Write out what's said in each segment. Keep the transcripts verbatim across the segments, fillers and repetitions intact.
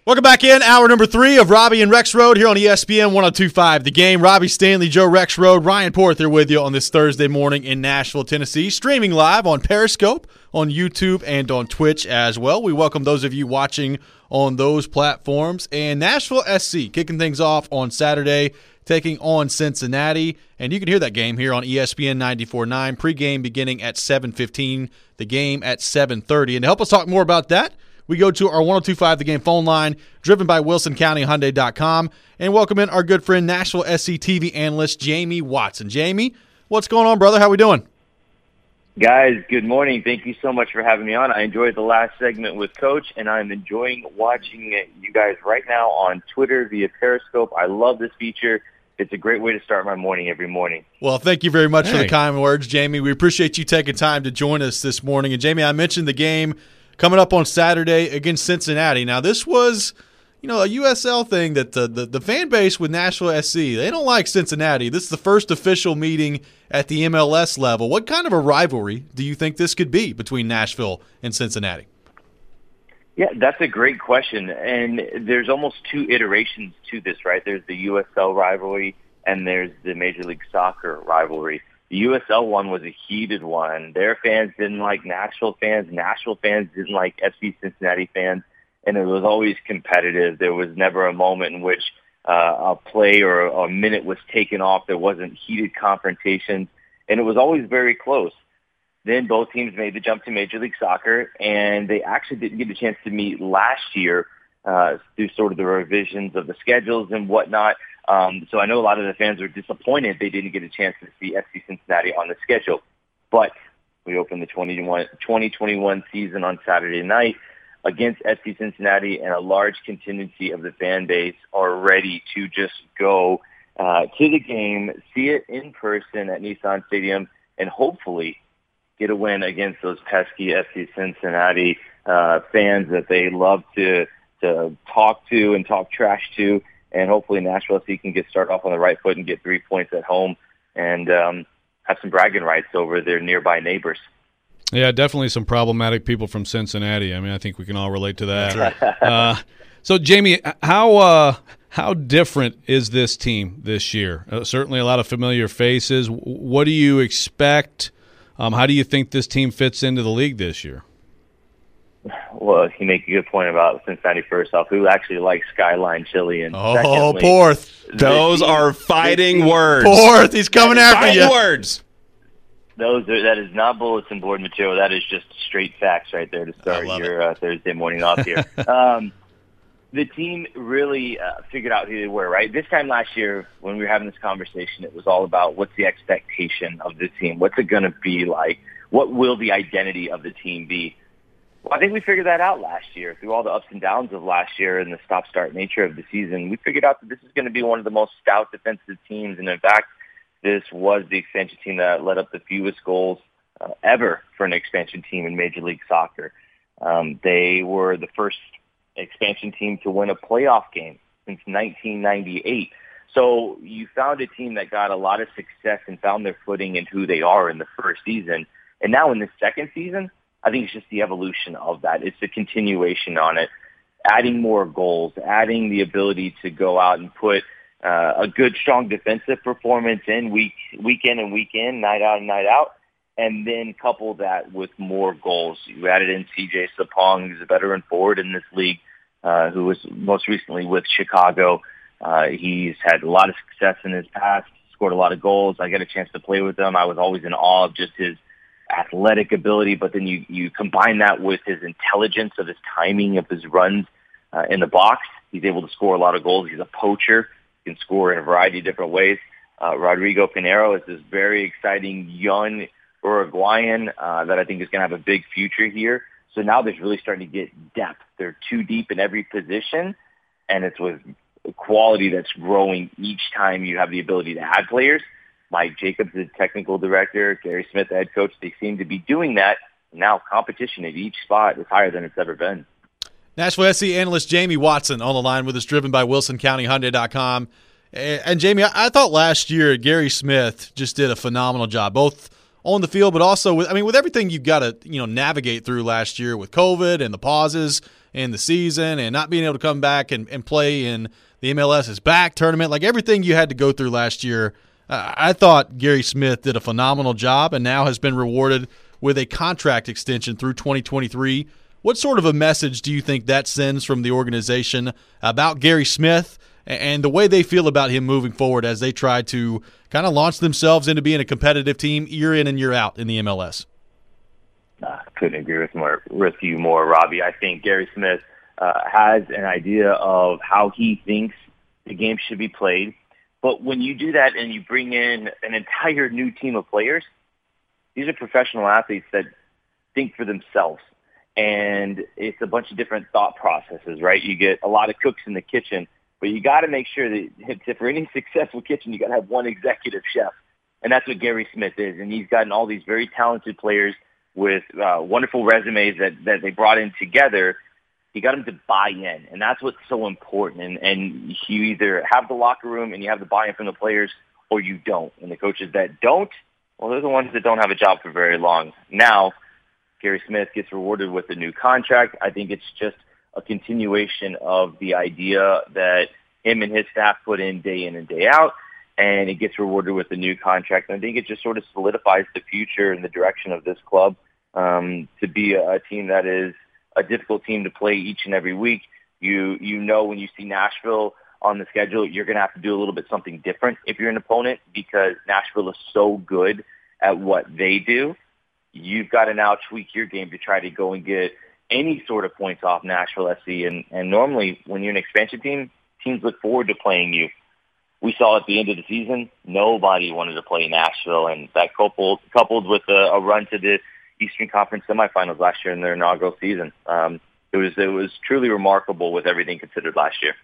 Welcome back in, hour number three of Robbie and Rex Road here on E S P N one oh two point five. The Game. Robbie Stanley, Joe Rex Road, Ryan Porth here with you on this Thursday morning in Nashville, Tennessee. Streaming live on Periscope, on YouTube, and on Twitch as well. We welcome those of you watching on those platforms. And Nashville S C kicking things off on Saturday, taking on Cincinnati. And you can hear that game here on E S P N ninety-four point nine. Pregame beginning at seven fifteen, the game at seven thirty. And to help us talk more about that, we go to our one oh two point five The Game phone line, driven by Wilson County Hyundai dot com, and welcome in our good friend, Nashville S C T V analyst, Jamie Watson. Jamie, what's going on, brother? How we doing? Guys, good morning. Thank you so much for having me on. I enjoyed the last segment with Coach, and I'm enjoying watching you guys right now on Twitter via Periscope. I love this feature. It's a great way to start my morning every morning. Well, thank you very much hey. for the kind words, Jamie. We appreciate you taking time to join us this morning. And, Jamie, I mentioned the game coming up on Saturday against Cincinnati. Now, this was, you know, a U S L thing that the, the, the fan base with Nashville S C, they don't like Cincinnati. This is the first official meeting at the M L S level. What kind of a rivalry do you think this could be between Nashville and Cincinnati? Yeah, that's a great question. And there's almost two iterations to this, right? There's the U S L rivalry and there's the Major League Soccer rivalry. The U S L one was a heated one. Their fans didn't like Nashville fans. Nashville fans didn't like F C Cincinnati fans. And it was always competitive. There was never a moment in which uh, a play or a minute was taken off. There wasn't heated confrontations. And it was always very close. Then both teams made the jump to Major League Soccer, and they actually didn't get a chance to meet last year uh, through sort of the revisions of the schedules and whatnot. Um, so I know a lot of the fans are disappointed they didn't get a chance to see F C Cincinnati on the schedule. But we opened the twenty twenty-one season on Saturday night against F C Cincinnati, and a large contingency of the fan base are ready to just go uh, to the game, see it in person at Nissan Stadium, and hopefully get a win against those pesky F C Cincinnati uh, fans that they love to to talk to and talk trash to. And hopefully Nashville F C can get started off on the right foot and get three points at home and um, have some bragging rights over their nearby neighbors. Yeah, definitely some problematic people from Cincinnati. I mean, I think we can all relate to that. That's right. uh, so, Jamie, how uh, how different is this team this year? Uh, certainly a lot of familiar faces. What do you expect? Um, how do you think this team fits into the league this year? Well, you make a good point about Cincinnati first off. Who actually likes Skyline Chili? And Oh, secondly, Porth. Those team, are fighting words. Porth, he's coming after Fighting you. words. Those are, that is not bulletin board material. That is just straight facts right there to start love your uh, Thursday morning off here. um, the team really uh, figured out who they were, right? This time last year when we were having this conversation, it was all about what's the expectation of the team? What's it going to be like? What will the identity of the team be? Well, I think we figured that out last year through all the ups and downs of last year and the stop-start nature of the season. We figured out that this is going to be one of the most stout defensive teams, and in fact, this was the expansion team that led up the fewest goals uh, ever for an expansion team in Major League Soccer. Um, they were the first expansion team to win a playoff game since nineteen ninety-eight. So you found a team that got a lot of success and found their footing in who they are in the first season. And now in the second season, I think it's just the evolution of that. It's the continuation on it, adding more goals, adding the ability to go out and put uh, a good, strong defensive performance in week, week in and week in, night out and night out, and then couple that with more goals. You added in C J Sapong, who's a veteran forward in this league, uh, who was most recently with Chicago. Uh, he's had a lot of success in his past, scored a lot of goals. I got a chance to play with him. I was always in awe of just his athletic ability, but then you, you combine that with his intelligence of his timing of his runs uh, in the box. He's able to score a lot of goals. He's a poacher. He can score in a variety of different ways. Uh, Rodrigo Pinheiro is this very exciting young Uruguayan uh, that I think is going to have a big future here. So now there's really starting to get depth. They're too deep in every position, and it's with quality that's growing each time you have the ability to add players. Mike Jacobs is technical director, Gary Smith, the head coach. They seem to be doing that. Now competition at each spot is higher than it's ever been. Nashville S C analyst Jamie Watson on the line with us, driven by Wilson County Hyundai dot com. And, Jamie, I thought last year Gary Smith just did a phenomenal job, both on the field but also with, I mean, with everything you've got to, you know, navigate through last year with COVID and the pauses. in the season and not being able to come back and, and play in the M L S is back tournament, like everything you had to go through last year. Uh, I thought Gary Smith did a phenomenal job and now has been rewarded with a contract extension through twenty twenty-three. What sort of a message do you think that sends from the organization about Gary Smith and the way they feel about him moving forward as they try to kind of launch themselves into being a competitive team year in and year out in the M L S? I couldn't agree with, more, with you more, Robbie. I think Gary Smith uh, has an idea of how he thinks the game should be played. But when you do that and you bring in an entire new team of players, these are professional athletes that think for themselves. And it's a bunch of different thought processes, right? You get a lot of cooks in the kitchen, but you got to make sure that for any successful kitchen, you got to have one executive chef. And that's what Gary Smith is. And he's gotten all these very talented players with uh, wonderful resumes that, that they brought in together. You got them to buy in. And that's what's so important. And, and you either have the locker room and you have the buy-in from the players or you don't. And the coaches that don't, well, they're the ones that don't have a job for very long. Now, Gary Smith gets rewarded with a new contract. I think it's just a continuation of the idea that him and his staff put in day in and day out, and it gets rewarded with a new contract. And I think it just sort of solidifies the future and the direction of this club um, to be a, a team that is a difficult team to play each and every week. You you know when you see Nashville on the schedule, you're going to have to do a little bit something different if you're an opponent because Nashville is so good at what they do. You've got to now tweak your game to try to go and get any sort of points off Nashville S C. And, and normally when you're an expansion team, teams look forward to playing you. We saw at the end of the season, nobody wanted to play Nashville. And that coupled, coupled with a, a run to the Eastern Conference semifinals last year in their inaugural season. Um, it was it was truly remarkable with everything considered last year.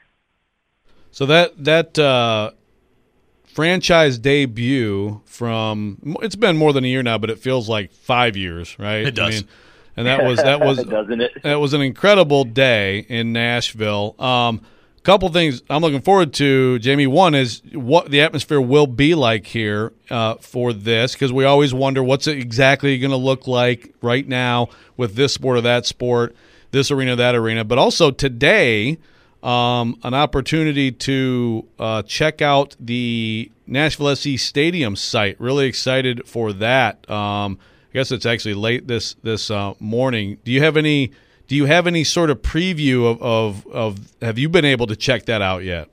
So that that uh, franchise debut from it's been more than a year now, but it feels like five years, right? It does. I mean, and that was that was doesn't it? That was an incredible day in Nashville. Um, couple things I'm looking forward to, Jamie. One is what the atmosphere will be like here uh, for this, because we always wonder what's it exactly going to look like right now with this sport or that sport, this arena, that arena. But also today, um, an opportunity to uh, check out the Nashville S C Stadium site. Really excited for that. Um, I guess it's actually late this this uh, morning. Do you have any? Do you have any sort of preview of, of, of have you been able to check that out yet?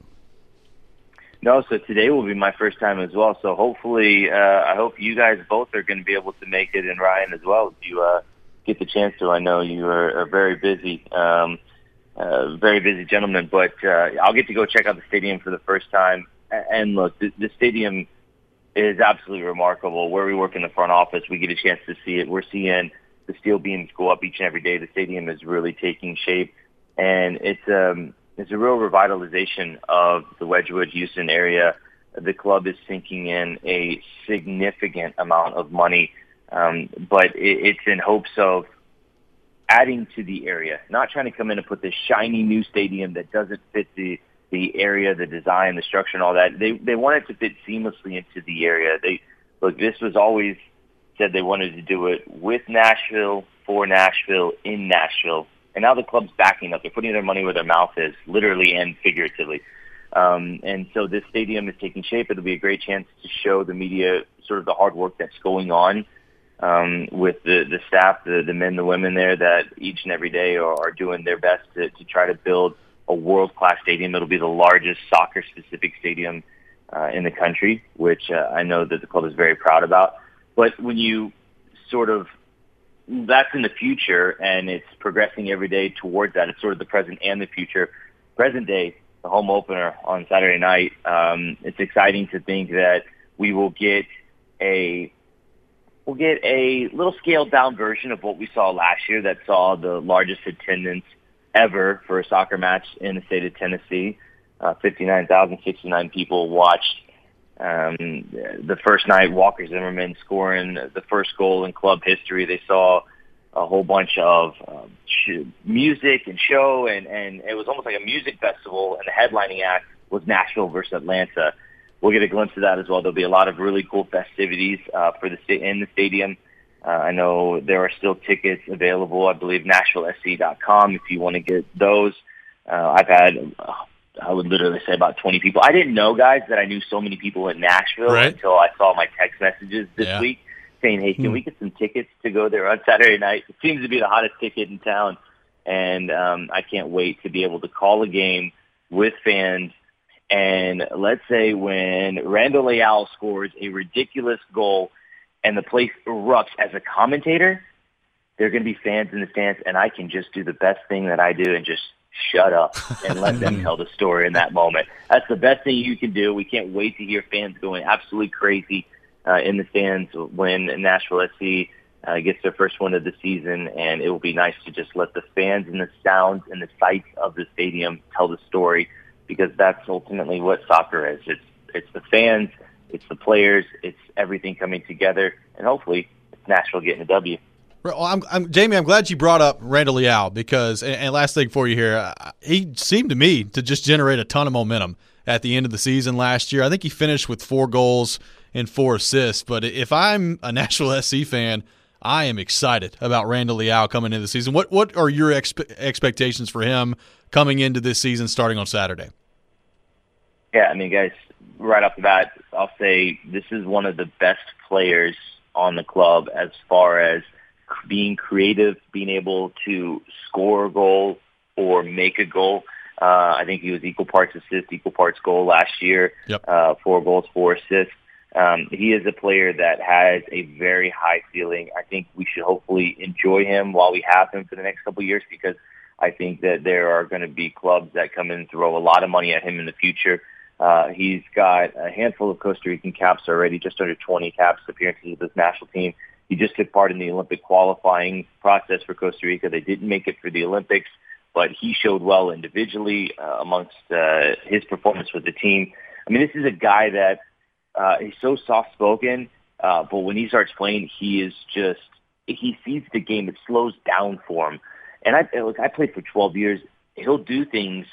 No, so today will be my first time as well. So hopefully, uh, I hope you guys both are going to be able to make it, and Ryan as well, if you uh, get the chance to. I know you are, are very busy, um, uh, very busy gentleman, but uh, I'll get to go check out the stadium for the first time. And look, the, the stadium is absolutely remarkable. Where we work in the front office, we get a chance to see it. We're seeing the steel beams go up each and every day. The stadium is really taking shape, and it's um it's a real revitalization of the Wedgwood, Houston area. The club is sinking in a significant amount of money, um, but it, it's in hopes of adding to the area, not trying to come in and put this shiny new stadium that doesn't fit the the area, the design, the structure, and all that. They they want it to fit seamlessly into the area. They look. This was always said they wanted to do it with Nashville, for Nashville, in Nashville. And now the club's backing up. They're putting their money where their mouth is, literally and figuratively. Um, and so this stadium is taking shape. It'll be a great chance to show the media sort of the hard work that's going on um, with the, the staff, the, the men, the women there that each and every day are, are doing their best to, to try to build a world-class stadium. It'll be the largest soccer-specific stadium uh, in the country, which uh, I know that the club is very proud about. But when you sort of, that's in the future, and it's progressing every day towards that. It's sort of the present and the future. Present day, the home opener on Saturday night, um, it's exciting to think that we will get a we'll get a little scaled-down version of what we saw last year that saw the largest attendance ever for a soccer match in the state of Tennessee. Uh, fifty-nine thousand sixty-nine people watched Um, the first night, Walker Zimmerman scoring the first goal in club history. They saw a whole bunch of um, sh- music and show, and, and it was almost like a music festival, and the headlining act was Nashville versus Atlanta. We'll get a glimpse of that as well. There'll be a lot of really cool festivities uh, for the sta- in the stadium. Uh, I know there are still tickets available. I believe Nashville S C dot com if you want to get those. Uh, I've had, uh, I would literally say about twenty people. I didn't know, guys, that I knew so many people in Nashville right. until I saw my text messages this yeah. week saying, hey, can hmm. we get some tickets to go there on Saturday night? It seems to be the hottest ticket in town, and um, I can't wait to be able to call a game with fans. And let's say when Randall Leal scores a ridiculous goal and the place erupts as a commentator, there are going to be fans in the stands, and I can just do the best thing that I do and just shut up and let them tell the story in that moment. That's the best thing you can do. We can't wait to hear fans going absolutely crazy uh, in the stands when Nashville S C uh, gets their first win of the season, and it will be nice to just let the fans and the sounds and the sights of the stadium tell the story, because that's ultimately what soccer is. It's it's the fans, it's the players, it's everything coming together, and hopefully it's Nashville getting a W. Well, I'm, I'm, Jamie, I'm glad you brought up Randall Leal because, and, and last thing for you here, uh, he seemed to me to just generate a ton of momentum at the end of the season last year. I think he finished with four goals and four assists, but if I'm a Nashville S C fan, I am excited about Randall Leal coming into the season. What what are your expe- expectations for him coming into this season starting on Saturday? Yeah, I mean, guys, right off the bat, I'll say this is one of the best players on the club as far as being creative, being able to score a goal or make a goal. Uh, I think he was equal parts assist, equal parts goal last year, yep. uh, four goals, four assists. Um, he is a player that has a very high ceiling. I think we should hopefully enjoy him while we have him for the next couple of years, because I think that there are going to be clubs that come in and throw a lot of money at him in the future. Uh, he's got a handful of Costa Rican caps already, just under twenty caps appearances with this national team. He just took part in the Olympic qualifying process for Costa Rica. They didn't make it for the Olympics, but he showed well individually uh, amongst uh, his performance with the team. I mean, this is a guy that uh, he's so soft-spoken, uh, but when he starts playing, he is just, he sees the game. It slows down for him. And I, look, I played for twelve years. He'll do things,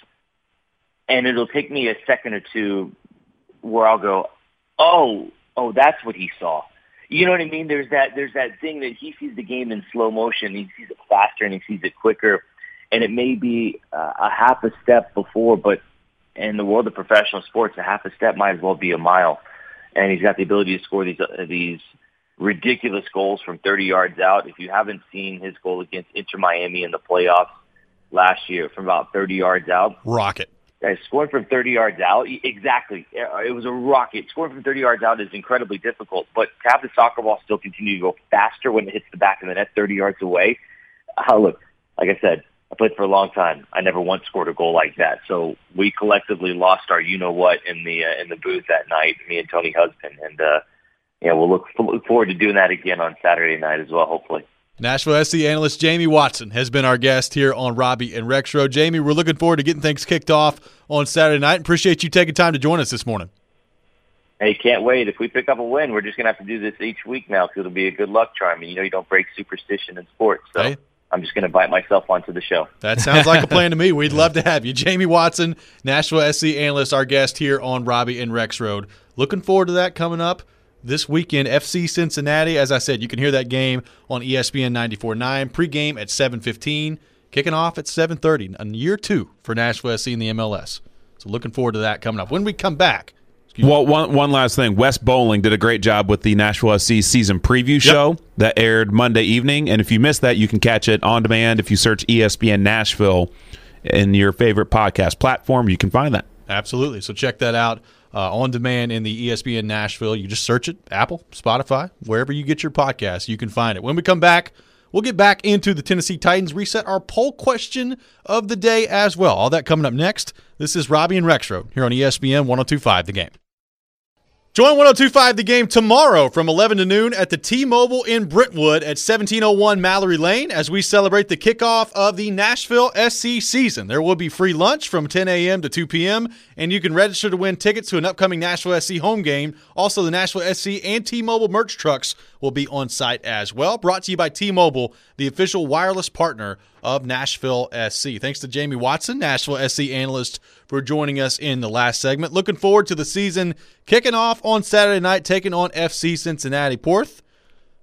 and it'll take me a second or two where I'll go, oh, oh, that's what he saw. You know what I mean? There's that there's that thing that he sees the game in slow motion. He sees it faster and he sees it quicker. And it may be uh, a half a step before, but in the world of professional sports, a half a step might as well be a mile. And he's got the ability to score these uh, these ridiculous goals from thirty yards out. If you haven't seen his goal against Inter Miami in the playoffs last year from about thirty yards out. Rocket. Guys, scoring from thirty yards out, exactly. It was a rocket. Scoring from thirty yards out is incredibly difficult, but to have the soccer ball still continue to go faster when it hits the back of the net thirty yards away, uh, look, like I said, I played for a long time. I never once scored a goal like that. So we collectively lost our you-know-what in the uh, in the booth that night, me and Tony Husband. And, uh, yeah, we'll look, look forward to doing that again on Saturday night as well, hopefully. Nashville S C analyst Jamie Watson has been our guest here on Robbie and Rexroad. Jamie, we're looking forward to getting things kicked off on Saturday night. Appreciate you taking time to join us this morning. Hey, can't wait. If we pick up a win, we're just going to have to do this each week now because it'll be a good luck charm. And you know you don't break superstition in sports, so hey. I'm just going to invite myself onto the show. That sounds like a plan to me. We'd love to have you. Jamie Watson, Nashville S C analyst, our guest here on Robbie and Rexroad. Looking forward to that coming up this weekend. F C Cincinnati, as I said, you can hear that game on E S P N ninety-four point nine. Pre-game at seven fifteen, kicking off at seven thirty. A year two for Nashville S C in the M L S. So looking forward to that coming up. When we come back. Well, one one last thing. Wes Bowling did a great job with the Nashville S C season preview show yep. that aired Monday evening. And if you missed that, you can catch it on demand. If you search E S P N Nashville in your favorite podcast platform, you can find that. Absolutely. So check that out. Uh, on demand in the E S P N Nashville. You just search it, Apple, Spotify, wherever you get your podcasts, you can find it. When we come back, we'll get back into the Tennessee Titans, reset our poll question of the day as well. All that coming up next. This is Robbie and Rexroad here on E S P N one oh two point five The Game. Join one oh two point five The Game tomorrow from eleven to noon at the T-Mobile in Brentwood at seventeen oh one Mallory Lane as we celebrate the kickoff of the Nashville S C season. There will be free lunch from ten a.m. to two p.m., and you can register to win tickets to an upcoming Nashville S C home game. Also, the Nashville S C and T-Mobile merch trucks will be on site as well. Brought to you by T-Mobile, the official wireless partner of Nashville S C. Thanks to Jamie Watson, Nashville S C analyst, for joining us in the last segment. Looking forward to the season kicking off on Saturday night, taking on F C Cincinnati. Porth,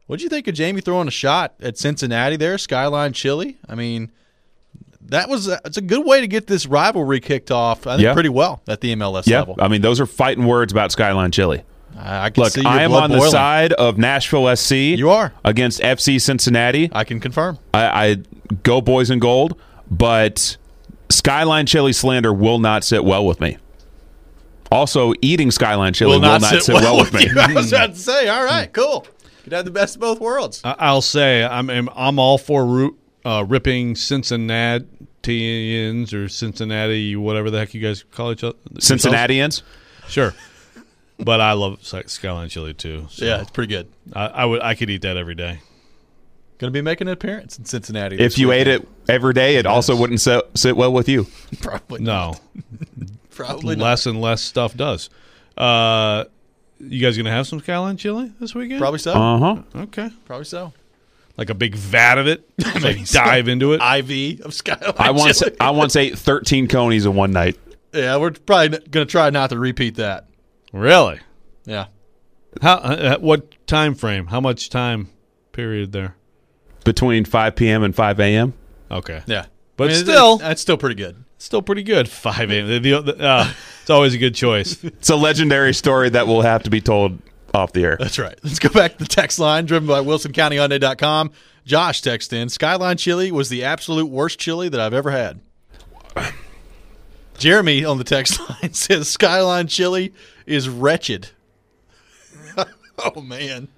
What'd you think of Jamie throwing a shot at Cincinnati there, Skyline Chili? I mean, that was a, it's a good way to get this rivalry kicked off, I think, Yeah. pretty well at the M L S Yeah, level. I mean, those are fighting words about Skyline Chili. I, I can Look, see your I am blood on the boiling. side of Nashville S C. You are. Against F C Cincinnati. I can confirm. I, I go boys in gold, but Skyline Chili slander will not sit well with me. Also, eating Skyline Chili will not, sit, well, with me. you. I was about to say, all right, cool. Could have the best of both worlds. I- I'll say I'm I'm, I'm all for root, uh, ripping Cincinnatians or Cincinnati, whatever the heck you guys call each other. Cincinnatians? Sure. But I love Sky- Skyline Chili too. So Yeah, it's pretty good. I, I would I could eat that every day. Going to be making an appearance in Cincinnati. If you ate it every day, it also wouldn't sit, sit well with you. Probably No, not. Probably not. less and less stuff does. Uh, you guys gonna have some Skyline Chili this weekend? Probably so. Uh-huh. Okay. Probably so. Like a big vat of it. Just Maybe like so. dive into it. I V of Skyline I once Chili. I once ate thirteen conies in one night. Yeah, we're probably going to try not to repeat that. Really? Yeah. How? Uh, what time frame? How much time period there? Between five p.m. and five a.m. Okay. Yeah. But I mean, still- that's still pretty good. Still pretty good. five a.m. The- the- the- uh, it's always a good choice. It's a legendary story that will have to be told off the air. That's right. Let's go back to the text line driven by Wilson County Hyundai dot com. Josh texted in, Skyline Chili was the absolute worst chili that I've ever had. Jeremy on the text line says Skyline Chili is wretched. Oh, man.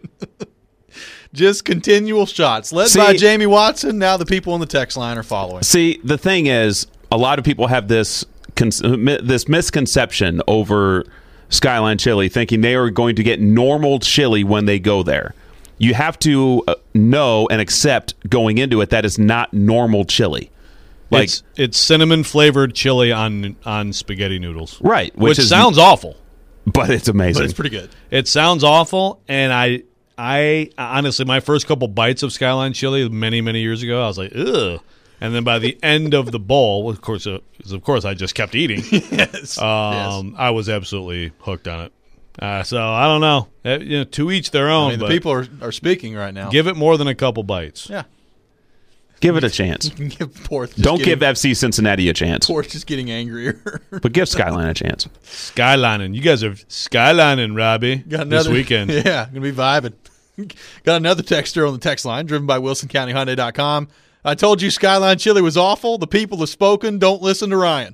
Just continual shots. Led See- by Jamie Watson. Now the people on the text line are following. See, the thing is, a lot of people have this con- this misconception over Skyline Chili, thinking they are going to get normal chili when they go there. You have to uh, know and accept going into it that is not normal chili. Like it's, it's cinnamon flavored chili on on spaghetti noodles. right, Which, which, is sounds awful. but it's amazing. But it's pretty good. It sounds awful, and I, I honestly, my first couple bites of Skyline Chili many, many years ago, I was like, ugh. And then by the end of the bowl, of course, uh, 'cause of course, I just kept eating. Yes. Um, I was absolutely hooked on it. Uh, so I don't know. Uh, you know, to each their own. I mean, the but people are, are speaking right now. give it more than a couple bites. Yeah. Give it a chance. Give Porth just Don't getting, give F C Cincinnati a chance, Porth just getting angrier. but give Skyline a chance. Skylining. You guys are skylining, Robbie, Got another, this weekend. Yeah, going to be vibing. Got another texter on the text line driven by Wilson County Hyundai dot com. I told you Skyline Chili was awful. The people have spoken. Don't listen to Ryan.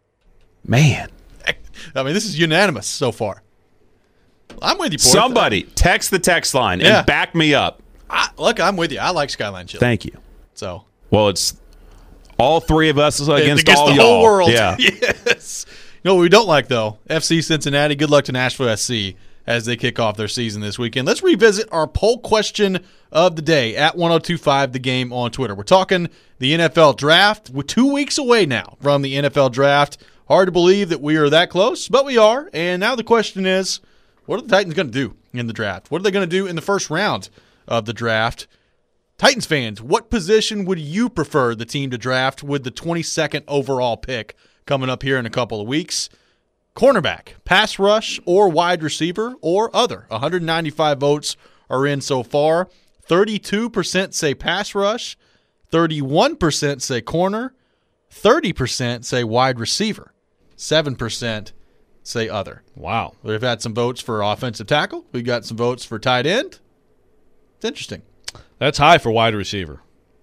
Man, I mean, this is unanimous so far. I'm with you, Porth. somebody text the text line Yeah. and back me up. I, look, I'm with you. I like Skyline Chili. Thank you. So Well, it's all three of us against, against all the y'all. whole world. Yeah. Yes. You know what we don't like, though? F C Cincinnati. Good luck to Nashville S C as they kick off their season this weekend. Let's revisit our poll question of the day at ten twenty-five The Game on Twitter. We're talking the N F L Draft. We're two weeks away now from the N F L Draft. Hard to believe that we are that close, but we are. And now the question is, what are the Titans going to do in the draft? What are they going to do in the first round of the draft? Titans fans, what position would you prefer the team to draft with the twenty-second overall pick coming up here in a couple of weeks? Cornerback, pass rush, or wide receiver, or other. one hundred ninety-five votes are in so far. thirty-two percent say pass rush, thirty-one percent say corner, thirty percent say wide receiver, seven percent say other. Wow. We've had some votes for offensive tackle. We've got some votes for tight end. It's interesting. That's high for wide receiver.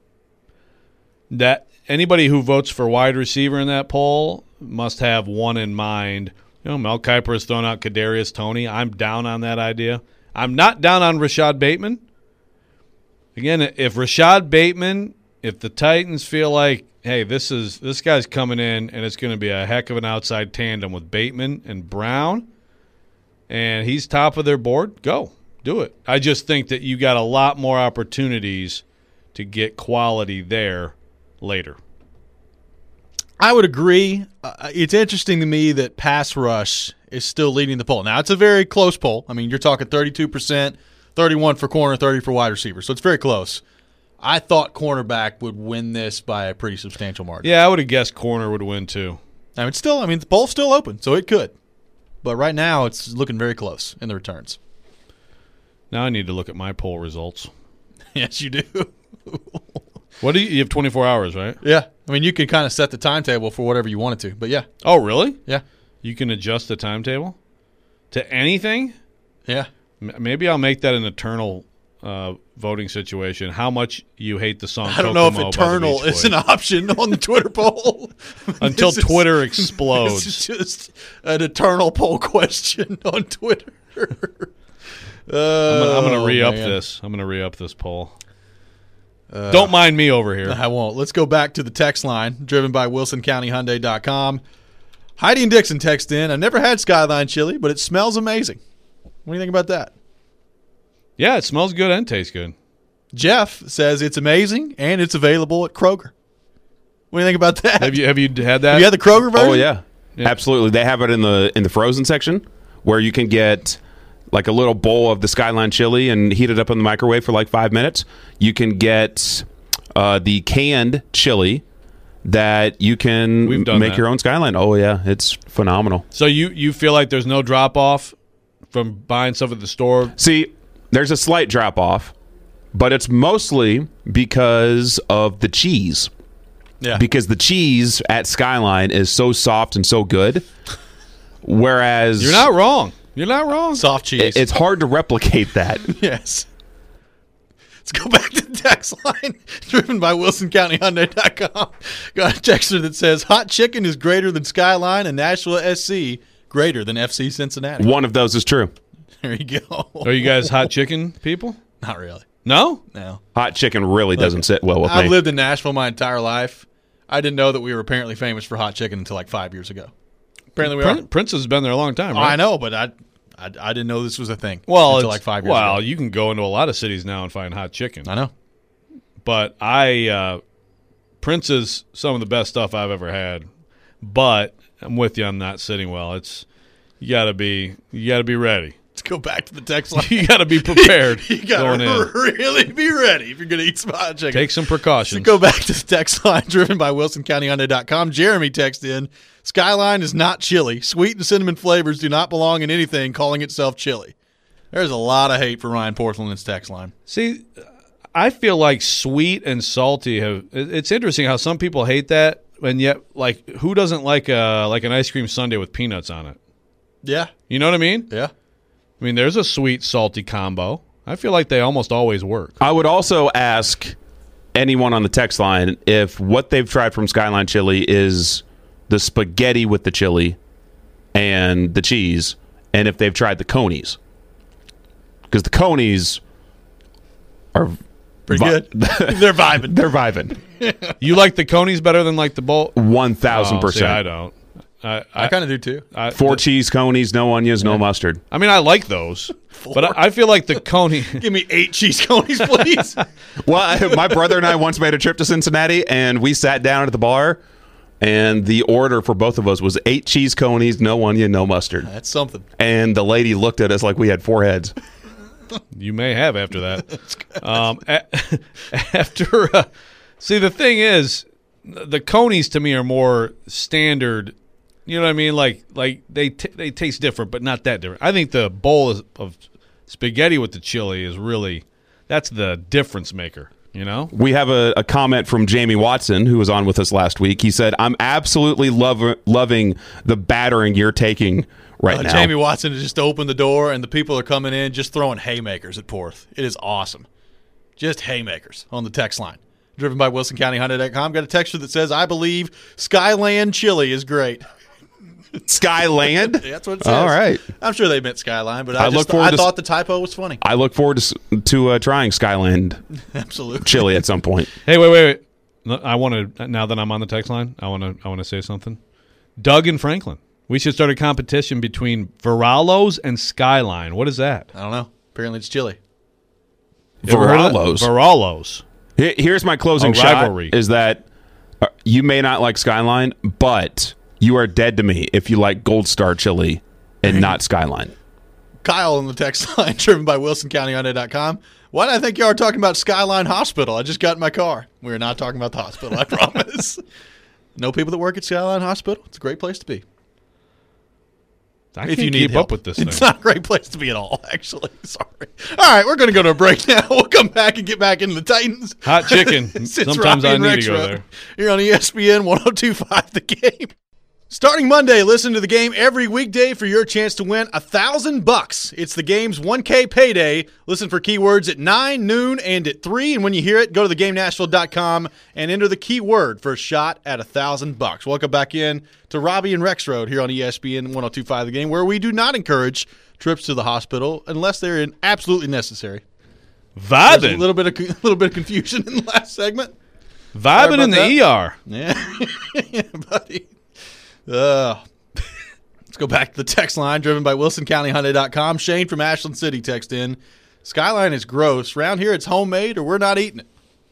That anybody who votes for wide receiver in that poll must have one in mind. You know, Mel Kiper has thrown out Kadarius Toney. I'm down on that idea. I'm not down on Rashad Bateman. Again, if Rashad Bateman, if the Titans feel like, hey, this is this guy's coming in and it's going to be a heck of an outside tandem with Bateman and Brown, and he's top of their board, go. Do it. I just think that you got a lot more opportunities to get quality there later. I would agree. Uh, it's interesting to me that pass rush is still leading the poll. Now, it's a very close poll. I mean, you're talking thirty-two percent, thirty-one for corner, thirty for wide receiver. So it's very close. I thought cornerback would win this by a pretty substantial margin. Yeah, I would have guessed corner would win too. I mean, it's still, I mean, the poll's still open, so it could. But right now, it's looking very close in the returns. Now I need to look at my poll results. Yes, you do. What do you, you have twenty-four hours, right? Yeah. I mean, you can kind of set the timetable for whatever you wanted to, but yeah. Oh, really? Yeah. You can adjust the timetable to anything? Yeah. M- Maybe I'll make that an eternal uh, voting situation. How much you hate the song I don't know if Kokomo by the eternal Beach is an Boys. option on the Twitter poll. Until This is- Twitter This explodes. is just an eternal poll question on Twitter. uh, I'm gonna, I'm gonna oh, re-up man. this. I'm gonna re-up this poll. Don't mind me over here. I won't. Let's go back to the text line, driven by Wilson County Hyundai dot com. Heidi and Dixon text in, I've never had Skyline chili, but it smells amazing. What do you think about that? Yeah, it smells good and tastes good. Jeff says it's amazing, and it's available at Kroger. What do you think about that? Have you have you had that? Have you had the Kroger version? Oh yeah. Yeah. Absolutely. They have it in the in the frozen section where you can get like a little bowl of the Skyline chili and heat it up in the microwave for like five minutes. You can get uh, the canned chili that you can We've done make that. your own Skyline. Oh yeah, it's phenomenal. So you you feel like there's no drop off from buying stuff at the store? See, there's a slight drop off, but it's mostly because of the cheese. Yeah. Because the cheese at Skyline is so soft and so good, whereas You're not wrong. You're not wrong. Soft cheese. it- it's hard to replicate that. Yes. Let's go back to the text line, driven by Wilson County Hyundai dot com. Got a texter that says, hot chicken is greater than Skyline and Nashville S C greater than F C Cincinnati. One of those is true. There you go. Are you guys hot chicken people? Not really. No? No. Hot chicken really doesn't sit well with I've me. lived in Nashville my entire life. I didn't know that we were apparently famous for hot chicken until like five years ago. Apparently we Prin- are. Prince has been there a long time, Oh, right? I know, but I, I I didn't know this was a thing. Well, until it's- like five years well, ago. you can go into a lot of cities now and find hot chicken. I know. But I, uh, Prince is some of the best stuff I've ever had. But I'm with you on not sitting well. It's you got to be you got to be ready. Let's go back to the text line. You got to be prepared You going gotta in. really be ready if you're going to eat some hot chicken. Take some To precautions. go back to the text line driven by Wilson County Hyundai dot com. Jeremy texted in, Skyline is not chili. Sweet and cinnamon flavors do not belong in anything calling itself chili. There's a lot of hate for Ryan Portland in his text line. See, I feel like sweet and salty have. it- It's interesting how some people hate that, and yet, like, who doesn't like a like an ice cream sundae with peanuts on it? Yeah, You know what I mean? yeah. I mean, there's a sweet salty combo. I feel like they almost always work. I would also ask anyone on the text line if what they've tried from Skyline Chili is the spaghetti with the chili and the cheese, and if they've tried the conies. Because the conies are Pretty vi- good. They're vibing. They're vibing. You like the conies better than like the bowl? one thousand Oh, see, I percent. don't. I, I I, kind of do too. I, Four cheese conies, no onions, no mustard. I mean, I like those, but I, I feel like the coney. Give me eight cheese conies, please. Well, I, my brother and I once made a trip to Cincinnati, and we sat down at the bar, and the order for both of us was eight cheese conies, no onion, no mustard. That's something. And the lady looked at us like we had four heads. You may have after that. Um, a- after, uh, see, the thing is, the conies to me are more standard. You know what I mean? Like, like they t- they taste different, but not that different. I think the bowl is, of spaghetti with the chili is really that's the difference maker. You know? We have a, a comment from Jamie Watson, who was on with us last week. He said, I'm absolutely love- loving the battering you're taking right Uh, now. Jamie Watson has just opened the door, and the people are coming in just throwing haymakers at Porth. It is awesome. Just haymakers on the text line. Driven by Wilson County Hyundai dot com. Got a texture that says, I believe Skyland chili is great. Skyland? That's what it says. All right. I'm sure they meant Skyline, but I, I just look th- forward I to thought s- the typo was funny. I look forward to, s- to uh, trying Skyland Absolutely. chili at some point. Hey, wait, wait, wait. No, I want to now that I'm on the text line. I want to I want to say something. Doug and Franklin. We should start a competition between Verallo's and Skyline. What is that? I don't know. Apparently it's chili. You ever heard of that? Verallo's. Verallo's. Here- Here's my closing A shot: rivalry. is that uh, you may not like Skyline, but you are dead to me if you like Gold Star chili and not Skyline. Kyle on the text line, driven by Wilson County Hyundai dot com. Why did I think y'all are talking about Skyline Hospital? I just got in my car. We are not talking about the hospital, I promise. Know people that work at Skyline Hospital. It's a great place to be. I if can't you need keep help. up with this It's thing. not a great place to be at all, actually. Sorry. All right, we're going to go to a break now. We'll come back and get back into the Titans. Hot chicken. Since Sometimes Robbie I and need Rex to go Road there. Here on E S P N one oh two point five The Game. Starting Monday, listen to the game every weekday for your chance to win a thousand bucks. It's the game's one K payday. Listen for keywords at nine, noon, and at three. And when you hear it, go to the game nashville dot com and enter the keyword for a shot at a thousand bucks. Welcome back in to Robbie and Rex Road here on E S P N one oh two point five The Game, where we do not encourage trips to the hospital unless they're in absolutely necessary. There's a Vibing. little bit of a little bit of confusion in the last segment. Vibing in the that. E R. Yeah, yeah buddy. Uh, let's go back to the text line driven by wilson county hyundai dot com. Shane from Ashland City text in. Skyline is gross. Around here it's homemade or we're not eating it.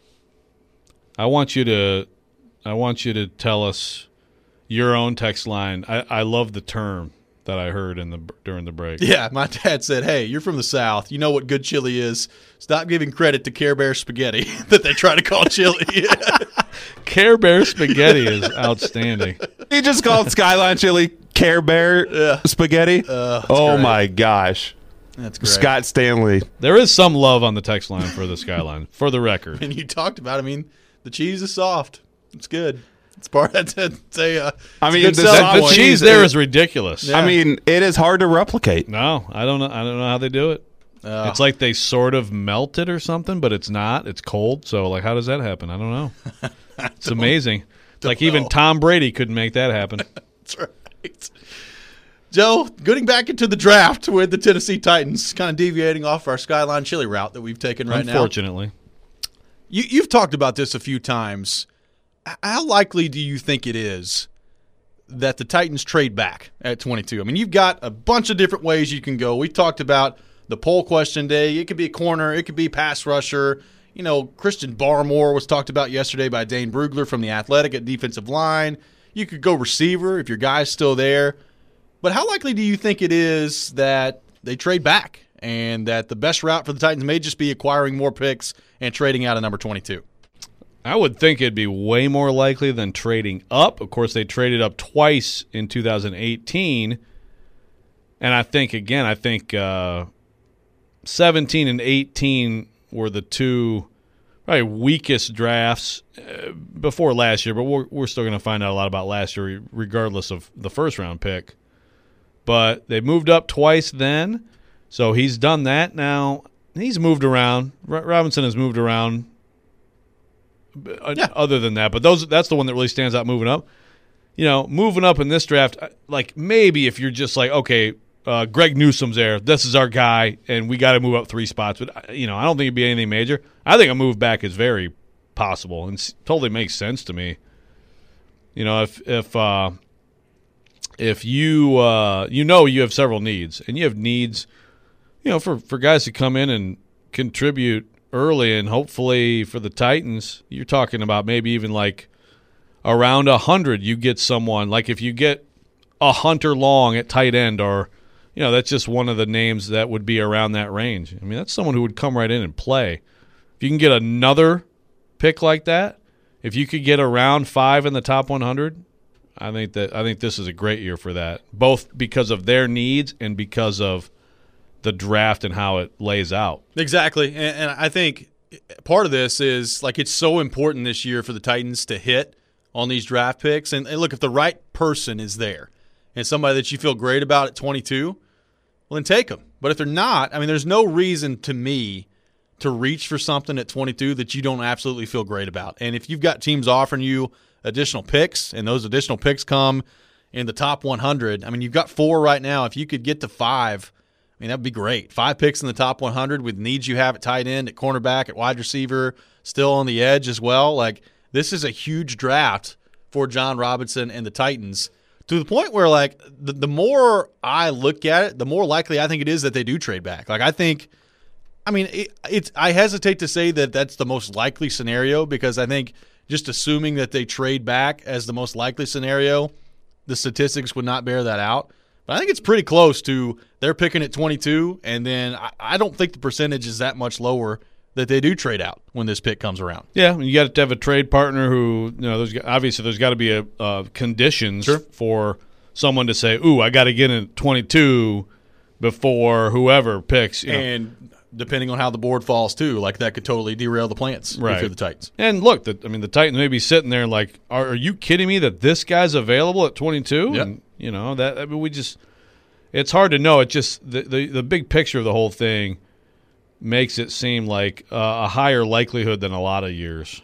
I want you to I want you to tell us your own text line. I, I love the term that I heard in the during the break. Yeah, my dad said, hey, you're from the South. You know what good chili is. Stop giving credit to Care Bear spaghetti that they try to call chili. Care Bear spaghetti is outstanding. He just called Skyline Chili Care Bear Yeah. spaghetti. Uh, that's oh great. my gosh, That's great. Scott Stanley. There is some love on the text line for the Skyline, for the record. And you talked about, I mean, the cheese is soft. It's good. It's part of say. Uh, I it's a mean, good the selling soft The point. cheese there is ridiculous. Yeah. I mean, it is hard to replicate. No, I don't know. I don't know how they do it. Uh, It's like they sort of melt it or something, but it's not. It's cold. So, like, how does that happen? I don't know. It's amazing. It's like even know. Tom Brady couldn't make that happen. That's right. Joe, getting back into the draft with the Tennessee Titans, kind of deviating off our Skyline chili route that we've taken right now. Unfortunately. You, you've talked about this a few times. How likely do you think it is that the Titans trade back at twenty-two? I mean, you've got a bunch of different ways you can go. We talked about the poll question day. It could be a corner. It could be pass rusher. You know, Christian Barmore was talked about yesterday by Dane Brugler from The Athletic at defensive line. You could go receiver if your guy's still there. But how likely do you think it is that they trade back and that the best route for the Titans may just be acquiring more picks and trading out of number twenty-two? I would think it'd be way more likely than trading up. Of course, they traded up twice in two thousand eighteen. And I think, again, I think uh, seventeen and eighteen were the two probably weakest drafts uh, before last year, but we're, we're still going to find out a lot about last year regardless of the first-round pick. But they moved up twice then, so he's done that. Now, he's moved around. R- Robinson has moved around uh, Yeah. other than that, but those that's the one that really stands out moving up. You know, moving up in this draft, like maybe if you're just like, okay, uh, Greg Newsom's there, this is our guy, and we got to move up three spots. But, you know, I don't think it'd be anything major. I think a move back is very possible and s- totally makes sense to me. You know, if if uh, if you uh, you know you have several needs, and you have needs, you know, for, for guys to come in and contribute early, and hopefully for the Titans, you're talking about maybe even like around a hundred. You get someone like if you get a Hunter Long at tight end, or you know, that's just one of the names that would be around that range. I mean, that's someone who would come right in and play. If you can get another pick like that, if you could get around five in the top one hundred, I think that I think this is a great year for that, both because of their needs and because of the draft and how it lays out. Exactly. And, and I think part of this is like it's so important this year for the Titans to hit on these draft picks. And, and look, if the right person is there and somebody that you feel great about at twenty-two, well, then take them. But if they're not, I mean, there's no reason to me to reach for something at twenty-two that you don't absolutely feel great about. And if you've got teams offering you additional picks and those additional picks come in the top one hundred, I mean, you've got four right now. If you could get to five, I mean, that would be great. Five picks in the top one hundred with needs you have at tight end, at cornerback, at wide receiver, still on the edge as well. Like, this is a huge draft for John Robinson and the Titans, to the point where, like, the, the more I look at it, the more likely I think it is that they do trade back. Like, I think, I mean, it, it's I hesitate to say that that's the most likely scenario, because I think just assuming that they trade back as the most likely scenario, the statistics would not bear that out. But I think it's pretty close to they're picking at twenty-two, and then I, I don't think the percentage is that much lower that they do trade out when this pick comes around. Yeah, you got to have a trade partner who, you know, there's obviously there's got to be a uh, conditions Sure. for someone to say, ooh, I got to get in at twenty-two before whoever picks. You know. And depending on how the board falls, too, like that could totally derail the plans right. if you're the Titans. And look, the, I mean, the Titans may be sitting there like, are, are you kidding me that this guy's available at twenty-two? Yep. And, you know, that I mean, we just – it's hard to know. It just the, – the, the big picture of the whole thing makes it seem like uh, a higher likelihood than a lot of years.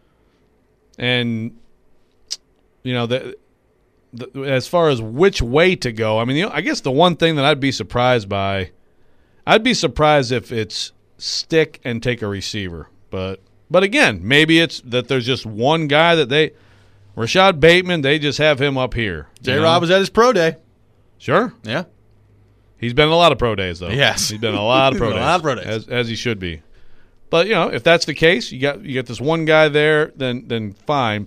And, you know, the, the, as far as which way to go, I mean, you know, I guess the one thing that I'd be surprised by – I'd be surprised if it's stick and take a receiver. But but again, maybe it's that there's just one guy that they – Rashad Bateman, they just have him up here. J-Rob was at his pro day. Sure. Yeah. He's been in a lot of pro days, though. Yes. He's been in a lot of pro a days. lot of pro days. As, as he should be. But, you know, if that's the case, you got you got this one guy there, then then fine.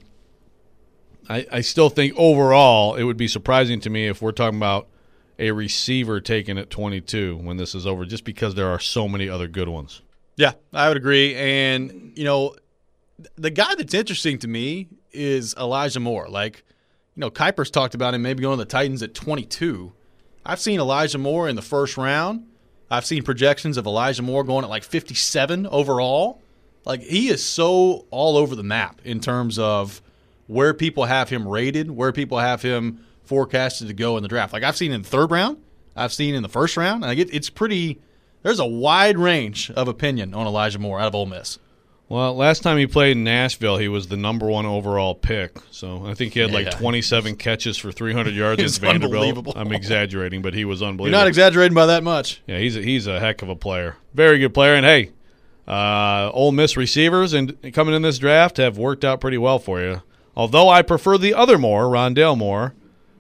I, I still think overall it would be surprising to me if we're talking about a receiver taken at twenty-two when this is over, just because there are so many other good ones. Yeah, I would agree. And, you know, the guy that's interesting to me is Elijah Moore. Like, you know, Kuiper's talked about him maybe going to the Titans at twenty-two. I've seen Elijah Moore in the first round. I've seen projections of Elijah Moore going at like fifty-seven overall. Like, he is so all over the map in terms of where people have him rated, where people have him forecasted to go in the draft. Like, I've seen in the third round. I've seen in the first round. Like, it, it's pretty – there's a wide range of opinion on Elijah Moore out of Ole Miss. Well, last time he played in Nashville, he was the number one overall pick. So I think he had Yeah, like yeah. twenty-seven catches for three hundred yards It's at Vanderbilt. unbelievable. I'm exaggerating, but he was unbelievable. You're not exaggerating by that much. Yeah, he's a, he's a heck of a player. Very good player. And, hey, uh, Ole Miss receivers and coming in this draft have worked out pretty well for you. Although I prefer the other Moore, Rondale Moore.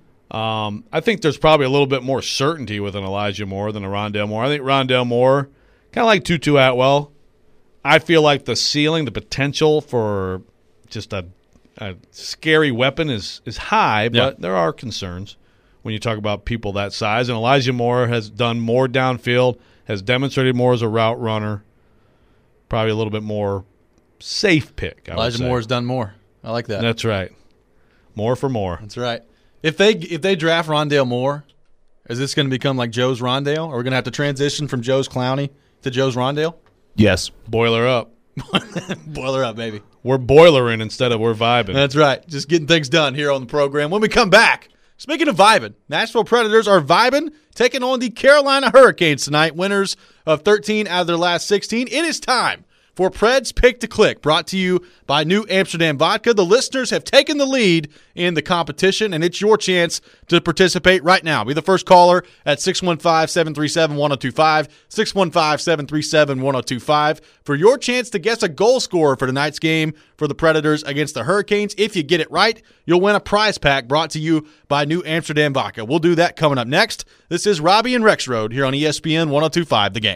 Um, I think there's probably a little bit more certainty with an Elijah Moore than a Rondale Moore. I think Rondale Moore, kind of like Tutu Atwell, I feel like the ceiling, the potential for just a, a scary weapon is, is high, but Yeah. there are concerns when you talk about people that size. And Elijah Moore has done more downfield, has demonstrated more as a route runner, probably a little bit more safe pick, I would Elijah say. Moore's done more. I like that. That's right. More for more. That's right. If they if they draft Rondale Moore, is this going to become like Joe's Rondale? Or are we going to have to transition from Joe's Clowney to Joe's Rondale? Yes. Boiler up. Boiler up, baby. We're boilering instead of we're vibing. That's right. Just getting things done here on the program. When we come back, speaking of vibing, Nashville Predators are vibing, taking on the Carolina Hurricanes tonight, winners of thirteen out of their last sixteen. It is time for Preds Pick to Click, brought to you by New Amsterdam Vodka. The listeners have taken the lead in the competition, and it's your chance to participate right now. Be the first caller at six one five, seven three seven, one oh two five, six one five, seven three seven, one oh two five for your chance to guess a goal scorer for tonight's game for the Predators against the Hurricanes. If you get it right, you'll win a prize pack brought to you by New Amsterdam Vodka. We'll do that coming up next. This is Robbie and Rexroad here on E S P N one oh two point five, The Game.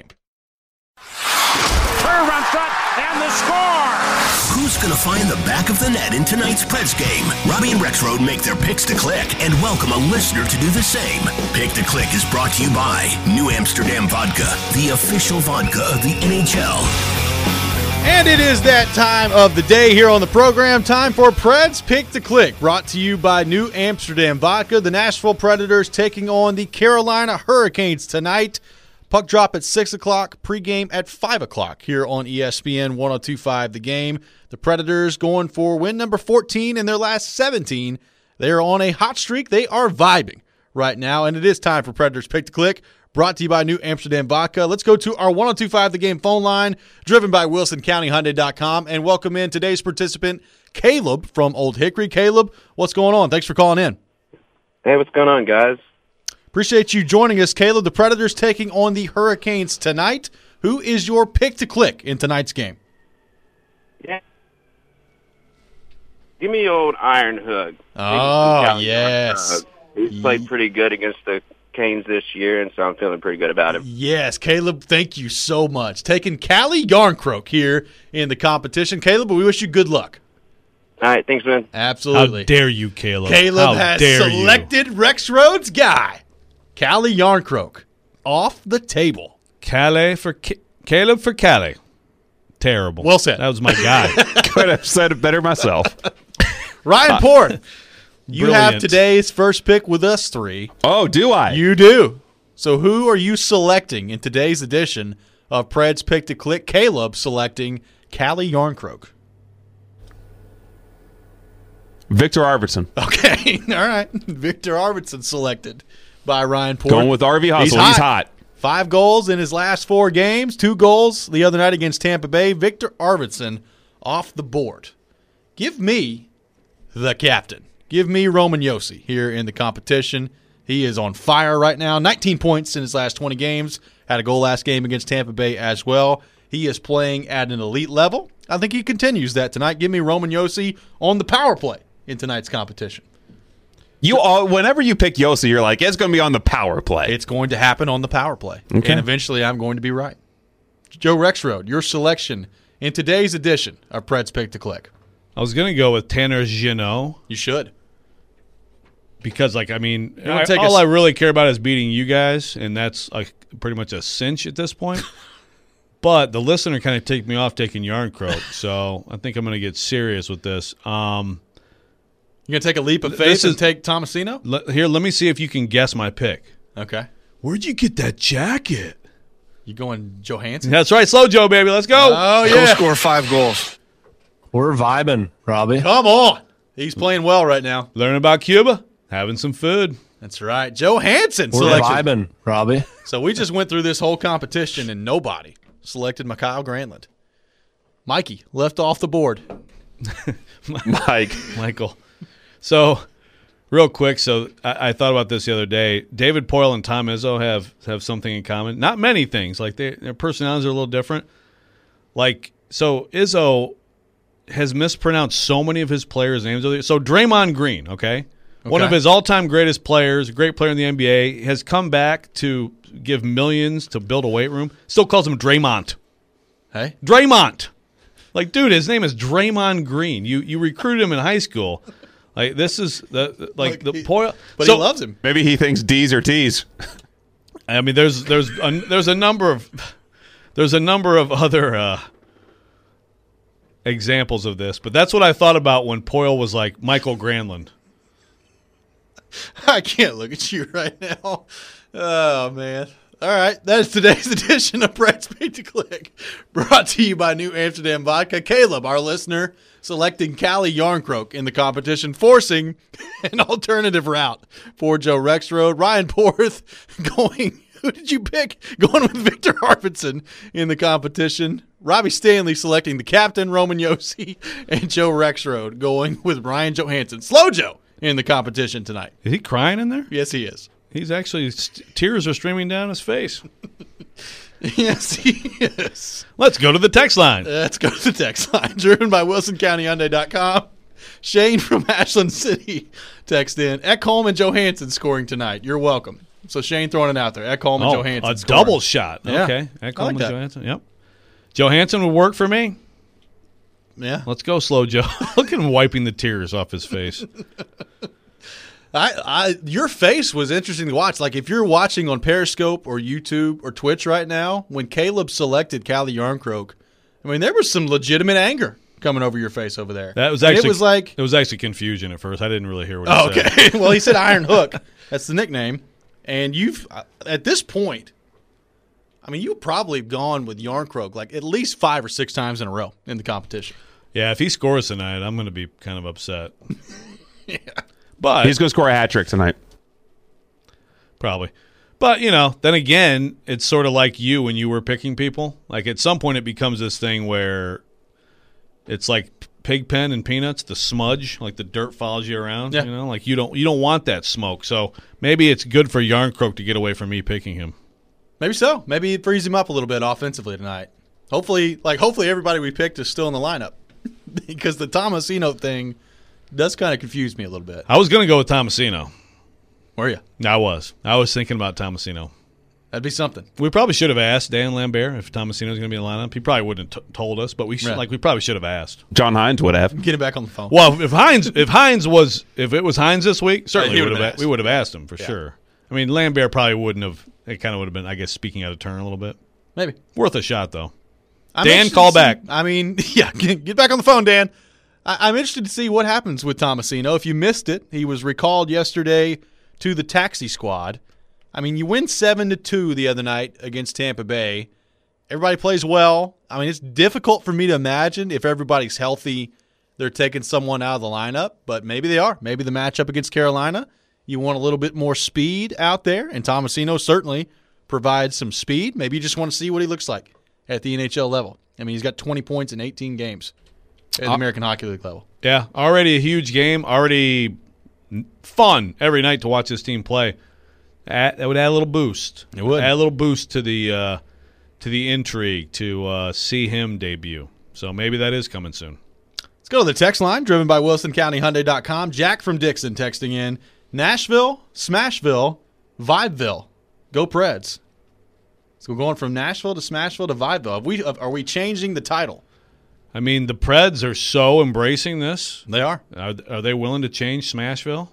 Curve on front, and the score! Who's going to find the back of the net in tonight's Preds game? Robbie and Rexroad make their picks to click and welcome a listener to do the same. Pick to Click is brought to you by New Amsterdam Vodka, the official vodka of the N H L. And it is that time of the day here on the program. Time for Preds Pick to Click, brought to you by New Amsterdam Vodka. The Nashville Predators taking on the Carolina Hurricanes tonight. Puck drop at six o'clock, pregame at five o'clock here on E S P N one oh two point five, The Game. The Predators going for win number fourteen in their last seventeen. They are on a hot streak. They are vibing right now, and it is time for Predators Pick to Click, brought to you by New Amsterdam Vodka. Let's go to our one oh two point five The Game phone line, driven by Wilson County Hyundai dot com, and welcome in today's participant, Caleb from Old Hickory. Caleb, what's going on? Thanks for calling in. Hey, what's going on, guys? Appreciate you joining us, Caleb. The Predators taking on the Hurricanes tonight. Who is your pick to click in tonight's game? Yeah. Give me old Iron Hook. Oh, yes. He's played pretty good against the Canes this year, and so I'm feeling pretty good about him. Yes, Caleb, thank you so much. Taking Callie Yarncroke here in the competition. Caleb, we wish you good luck. All right, thanks, man. Absolutely. How dare you, Caleb? Caleb How has dare selected you. Rexroad's guy, Callie Yarncroke, off the table. Calais for Ca- Caleb for Calais. Terrible. Well said. That was my guy. Could have said it better myself. Ryan Porth, You Brilliant. have today's first pick with us three. Oh, do I? You do. So who are you selecting in today's edition of Pred's Pick to Click? Caleb selecting Callie Yarncroke. Victor Arvidsson. Okay, all right. Victor Arvidsson selected by Ryan Port. Going with R V Hustle. He's He's hot. hot. Five goals in his last four games. Two goals the other night against Tampa Bay. Victor Arvidsson off the board. Give me the captain. Give me Roman Josi here in the competition. He is on fire right now. nineteen points in his last twenty games. Had a goal last game against Tampa Bay as well. He is playing at an elite level. I think he continues that tonight. Give me Roman Josi on the power play in tonight's competition. You all, whenever you pick Josi, you're like, it's going to be on the power play. It's going to happen on the power play. Okay. And eventually I'm going to be right. Joe Rexrode, your selection in today's edition of Pred's Pick to Click. I was going to go with Tanner Jeannot You should. because, like, I mean, don't I, take all us- I really care about is beating you guys, and that's like pretty much a cinch at this point. But the listener kind of ticked me off taking Yarncroke, so I think I'm going to get serious with this. Um, You going to take a leap of This faith is- and take Tomasino? le- here, let me see if you can guess my pick. Okay. Where'd you get that jacket? You going Johansson? That's right, Slow Joe, baby. Let's go. Oh, Go yeah. score five goals. We're vibing, Robbie. Come on. He's playing well right now. Learning about Cuba, having some food. That's right. Johansson We're selection. vibing, Robbie. So we just went through this whole competition and nobody selected Mikhail Granlund. Mikey left off the board. Mike. Michael. So, real quick, so I, I thought about this the other day. David Poyle and Tom Izzo have, have something in common. Not many things. Like, they, their personalities are a little different. Like, so Izzo has mispronounced so many of his players' names. So, Draymond Green, okay? One of Okay. his all-time greatest players, a great player in the N B A, has come back to give millions to build a weight room. Still calls him Draymond. Hey? Draymond. Like, dude, his name is Draymond Green. You you recruited him in high school. Like, this is the the- like, Like, the he- Poyle. But so, he loves him. Maybe he thinks D's or T's. I mean, there's there's a, there's a number of there's a number of other uh, examples of this, but that's what I thought about when Poyle was like Michael Granlund. I can't look at you right now. Oh, man. All right. That is today's edition of Pred's Pick to Click, brought to you by New Amsterdam Vodka. Caleb, our listener, selecting Callie Yarncroke in the competition, forcing an alternative route for Joe Rexrode. Ryan Porth going, who did you pick? Going with Victor Arvidsson in the competition. Robbie Stanley selecting the captain, Roman Josi, and Joe Rexrode going with Ryan Johansson. Slow Joe in the competition tonight. Is he crying in there? Yes, he is. He's actually st- tears are streaming down his face. Yes, he is. Let's go to the text line. Let's go to the text line. Driven by Wilson County Hyundai dot com. Shane from Ashland City text in. Ekholm and Johansson scoring tonight. You're welcome. So Shane throwing it out there. Ekholm and Oh, Johansson a scoring. double shot. Yeah. Okay, I Ekholm like and that. Johansson. Yep. Johansson would work for me. Yeah. Let's go, Slow Joe. Look at him wiping the tears off his face. I, I, your face was interesting to watch. Like, if you're watching on Periscope or YouTube or Twitch right now, when Caleb selected Callie Yarncroke, I mean, there was some legitimate anger coming over your face over there. That was And actually it was like, it was actually confusion at first. I didn't really hear what he oh, said. okay. Well, he said Iron Hook. That's the nickname. And you've, uh, at this point, I mean, you've probably gone with Yarncroke like at least five or six times in a row in the competition. Yeah, if he scores tonight, I'm going to be kind of upset. yeah. But He's going to score a hat trick tonight. probably. But, you know, then again, it's sort of like you when you were picking people. Like, at some point it becomes this thing where it's like Pigpen and Peanuts, the smudge, like the dirt follows you around. Yeah. You know, like you don't you don't want that smoke. So maybe it's good for Yarncroke to get away from me picking him. Maybe so. Maybe it frees him up a little bit offensively tonight. Hopefully, like hopefully everybody we picked is still in the lineup because the Tomasino thing does kind of confuse me a little bit. I was going to go with Tomasino. Were you? I was. I was thinking about Tomasino. That'd be something. We probably should have asked Dan Lambert if Tomasino was going to be in the lineup. He probably wouldn't have t- told us, but we should, Right. like we probably should have asked. John Hines would have. Get him back on the phone. Well, if Hines if Hines was if it was Hines this week, certainly he would would've have asked. we would have asked him for Yeah. sure. I mean, Lambert probably wouldn't have. It kind of would have been, I guess, speaking out of turn a little bit. Maybe. Worth a shot though. I'm Dan, interested call to see- back. I mean, yeah, get, get back on the phone, Dan. I, I'm interested to see what happens with Tomasino. If you missed it, he was recalled yesterday to the taxi squad. I mean, you win seven to two the other night against Tampa Bay. Everybody plays well. I mean, it's difficult for me to imagine if everybody's healthy, they're taking someone out of the lineup, but maybe they are. Maybe the matchup against Carolina, you want a little bit more speed out there, and Tomasino certainly provides some speed. Maybe you just want to see what he looks like at the N H L level. I mean, he's got twenty points in eighteen games at the American Hockey League level. Yeah, already a huge game, already fun every night to watch this team play. That would add a little boost. It would. Add a little boost to the uh, to the intrigue to uh, see him debut. So maybe that is coming soon. Let's go to the text line, driven by Wilson County Hyundai dot com. Jack from Dixon texting in, Nashville, Smashville, Vibeville. Go Preds. So we're going from Nashville to Smashville to Vibeville. Have we, are we changing the title? I mean, the Preds are so embracing this. They are. Are, are they willing to change Smashville?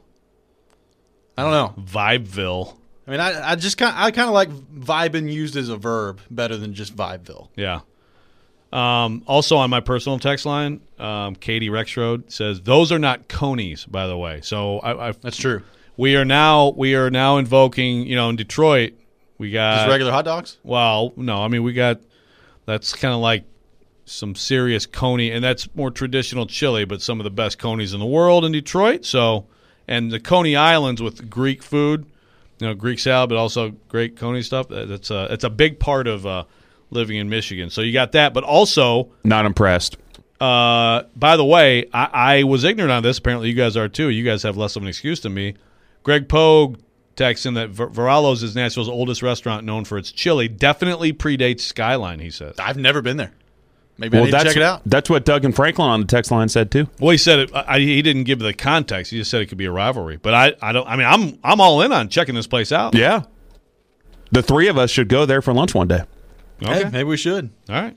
I don't know. Vibeville. I mean, I, I just kind I kind of like vibing used as a verb better than just Vibeville. Yeah. Um, also on my personal text line, um, Katie Rexroad says those are not conies, by the way. So I, I, that's true. We are now we are now invoking. You know, in Detroit, we got just regular hot dogs. Well, no, I mean we got that's kind of like some serious coney, and that's more traditional chili, but some of the best conies in the world in Detroit. So, and the Coney Islands with Greek food, you know, Greek salad, but also great coney stuff. That's a it's a big part of. Uh, living in Michigan. So you got that, but also not impressed. Uh, by the way, I, I was ignorant on this. Apparently you guys are too. You guys have less of an excuse than me. Greg Pogue texts in that Ver- Verallo's is Nashville's oldest restaurant known for its chili. Definitely predates Skyline, he says. I've never been there. Maybe well, I need to check it out. That's what Doug and Franklin on the text line said too. Well, he said it. I, he didn't give the context. He just said it could be a rivalry. But I, I don't. I mean, I'm I'm all in on checking this place out. Yeah, the three of us should go there for lunch one day. Okay. Hey, maybe we should. All right.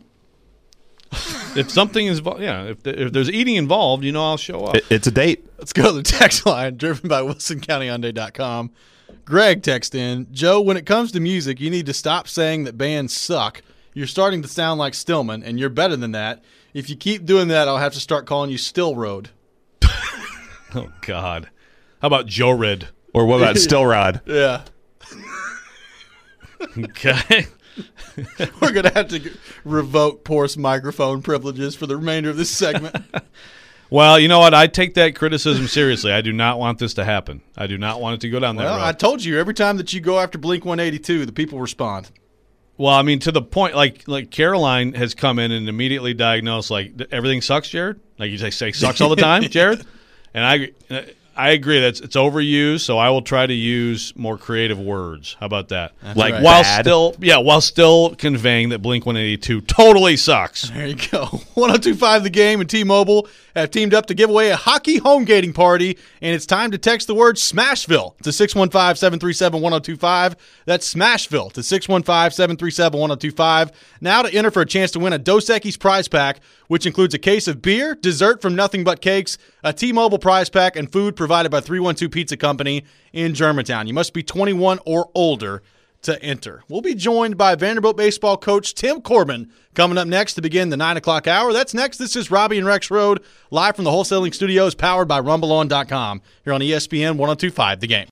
If something is, yeah, if, if there's eating involved, you know, I'll show up. It, it's a date. Let's go to the text line, driven by Wilson County Hyundai dot com. Greg text in, Joe, when it comes to music, you need to stop saying that bands suck. You're starting to sound like Stillman, and you're better than that. If you keep doing that, I'll have to start calling you Still Road. Oh, God. How about Joe Red? Or what about Still Rod? Yeah. Okay. We're going to have to revoke Porous microphone privileges for the remainder of this segment. Well, you know what? I take that criticism seriously. I do not want this to happen. I do not want it to go down that well, road. I told you, every time that you go after Blink one eighty-two, the people respond. Well, I mean, to the point, like like Caroline has come in and immediately diagnosed, like, everything sucks, Jared? Like you say, say sucks all the time, Jared? And I I agree. That's it's overused, so I will try to use more creative words. How about that? That's like right. while Bad. still, yeah, while still conveying that Blink one eighty-two totally sucks. There you go. one oh two point five The Game and T-Mobile have teamed up to give away a hockey home gating party, and it's time to text the word Smashville to six one five, seven three seven, one oh two five. That's Smashville to six one five, seven three seven, one oh two five. Now to enter for a chance to win a Dos Equis prize pack, which includes a case of beer, dessert from Nothing But Cakes, a T-Mobile prize pack, and food provided by three one two Pizza Company in Germantown. You must be twenty-one or older to enter. We'll be joined by Vanderbilt baseball coach Tim Corbin coming up next to begin the nine o'clock hour. That's next. This is Robbie and Rex Road, live from the Wholesaling Studios, powered by Rumble On dot com, here on E S P N one oh two point five The Game.